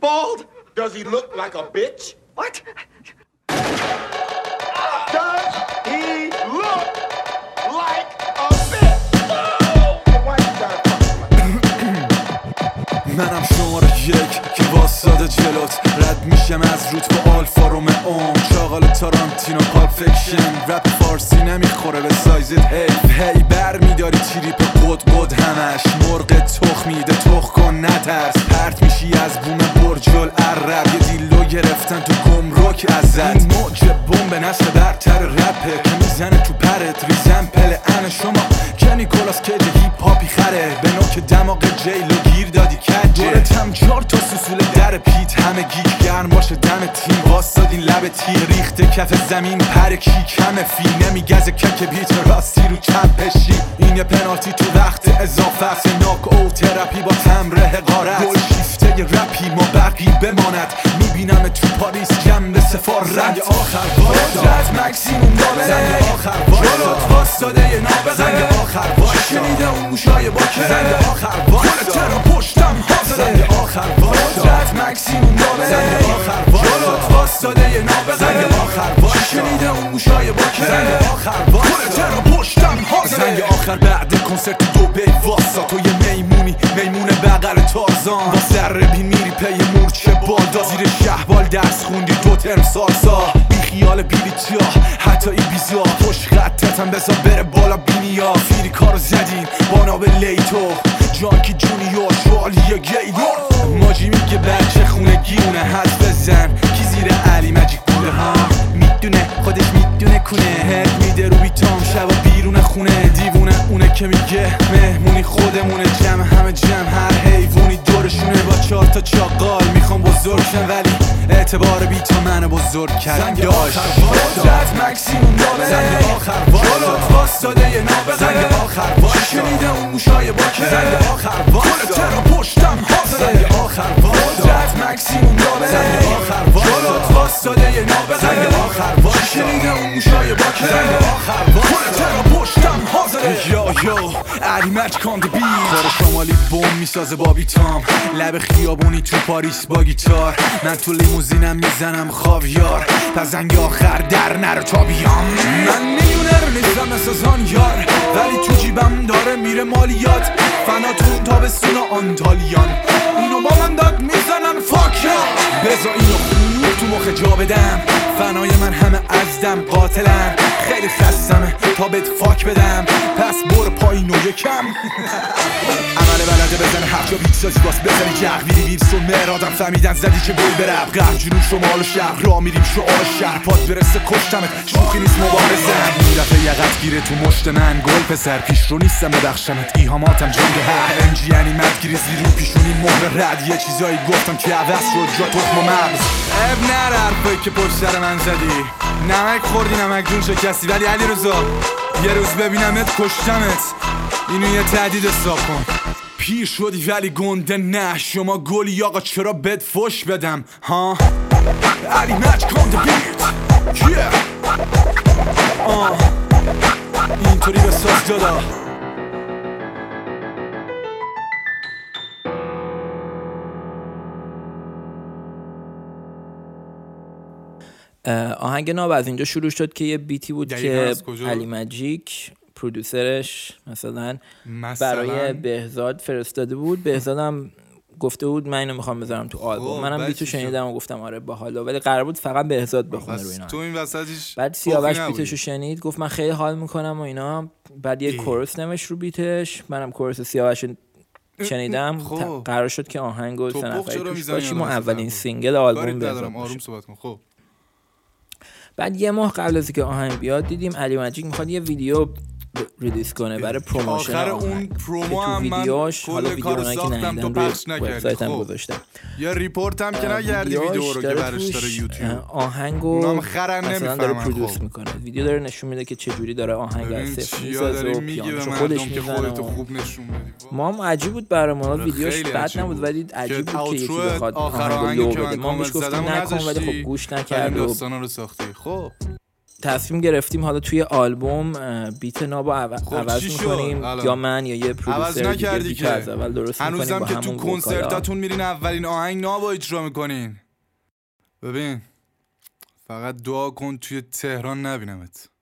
bald? Does he look like a bitch? What? Does he look like a bitch? Why you gotta منم شماره یک که واساده جلوت رد میشم از روت با آلفا رومئو شاغل تارانتینو پاپ فیکشن رپ فارسی نمیخوره به سایزت هی بر میداری تریپ قد همش مرغ تخ میده تخ کن نترس پرت میشی از بوم برجل عرب یه دیلو گرفتن تو گمرک ازت این موج بمب نسل برتر رپه که میزنه تو پرت ریزمپل ان شما که نیکولاس کیج هیپ هاپی خره به نوک دماغ جیلو گیر دادی کجه دورتم 4 تا سوسول در پیت همه گیج گرم باشه دم تیم واسادین لب تیر ریخته کف زمین پر کیک همه فی نمیگزه کک بیت راستی رو چپ پشی این یه پنالتی تو وقت اضافه است ناک او تراپی با تمر حقارت گل شیفته رپی ما برقی بماند میبینم تو پاریس جنب سفارت زنگ آخر واسد مکسیموم دابه زنگ آخر واسد واسداده یه نابغه زنگ آخر واسد شنیده اون موشای با که زنگ آخر واسد کل ترا پشتم حاضره زنگ آخر واسد مکسیموم دابه زنگ آخر واسد واسداده یه نابغه زنگ آخر واسد شنیده اون موشای با که زنگ آخر واسد کل ترا پشتم حاضره زنگ آخر بعد کنسرت دو بی واسا تو یه میمون بغل تارزان با سر بین میری پی مورچه بادا زیر شهبال درس خوندی 2 ترم سالسا بی خیال بیلیتیا حتی ای بیزا پشت خطتم بزا بره بالا بینیا فیری کارو زدین بانا به لیتو جانکی جونیور شوالیه گیدور ماجی میگه بچه خونه گیونه حد بزن کی زیر علی مجیک بوده ها میدونه خودش میدونه کنه هد میده رو بیتام شبا بیرون خونه دیوونه اونه که میگه مهمونی خودمونه همه جمع هر حیوونی دورشونه با 4 تا چاقال میخوام بزرگشن ولی اعتبار بیتا منو بزرگ کرد داشت زد مکسیموم دابه زنگ آخر جلوت واسداده یه نابغه زنگ آخر شنیده اون موشای با که زنگ آخر کل ترا پشتم حاضره زنگ آخر زد مکسیموم دابه زنگ آخر جلوت واسداده یه نابغه زنگ آخر شنیده اون موشای با که زنگ آخر کل ترا پشتم حاضره یو علی مچ کاند بی کار شمالی بوم میسازه با بیتام لب خیابونی تو پاریس با گیتار من تو لیموزینم میزنم خاویار پس زنگ آخر در نرو تا بیام من میلیونر نیستم مثل یار ولی تو جیبم داره میره مالیات فنا تو تابستون آنتالیان اینو با من داد میزنن فاکیا بزا اینو خوب تو مخ جا بدم فنای من همه ازدم قاتلن خیلی خستمه تا بهت فاک بدم پس برو پایین و یکم عمل بلده بزن هر جا بیت سازی باز بزنی جغ ویری ویرس و مرادم فهمیدن زدی که گل برب غرب جنوب شمال و شهر را میریم شعار شهر پاد برسه کشتمت شوخی نیست مبارزم این دفعه یقت گیره تو مشت من گل پسر پیش رو نیستم بدخشمت ایهاماتم جنگ هر انجی یعنی مدگیری زیر رو پیشونی مهر رد یه چیزایی گفتم که عوض شد جا تخم و مغز اب نر حرفایی که پشت سر من زدی نمک خوردی نمک جون شکستی ولی علی رضا یه روز ببینمت کشتمت اینو یه تهدید حساب کن پیر شدی ولی گنده نه شما گلی آقا چرا بد فش بدم ها علی مچ کاند بیت اینطوری به ساز دادا آهنگ ناب از اینجا شروع شد که یه بیتی بود که علی مجیک پرودوسرش مثلا برای بهزاد فرستاده بود بهزادم گفته بود من اینو میخوام بذارم تو آلبوم منم بیتو شنیدم و گفتم آره باحاله ولی قرار بود فقط بهزاد بخونه رو اینا تو این وسطش بعد سیاوش بیتشو شنید گفت من خیلی حال میکنم و اینا بعد یه کورس نوشت رو بیتش منم کورس سیاوش شنیدم قرار شد که آهنگو سه نفری توش باشیم و اولین سینگل آلبوم بهزاد آروم صحبت کن خب بعد یه ماه قبل از که آهنگ بیاد دیدیم علی مجیک میخواد یه ویدیو ریلیز کنه برای پروموشن آخر اون پرومو هم من کل کار ساختم تو پخش نکردی خب یه ریپورت هم که نگردی ویدیو رو که برش داره یوتیوب آهنگو مثلا داره پرودوس میکنه ویدیو داره نشون میده که چجوری داره آهنگ از صفر میسازه و پیانوشو خودش میزنه ما هم عجیب بود برای ما ویدیوش بد نبود ولی عجیب بود که یکی بخواد آهنگو لو بده ما بهش گفتیم نکن ولی خب گوش نکرد و داستانا رو ساختی خب تصمیم گرفتیم حالا توی آلبوم بیت نابو عوض میکنیم، یا من یا یه پرودوسر دیگه بیت از اول درست میکنیم. هنوزم که تو کنسرتاتون میرین اولین آهنگ نابو اجرا میکنین. ببین فقط دعا کن توی تهران نبینمت.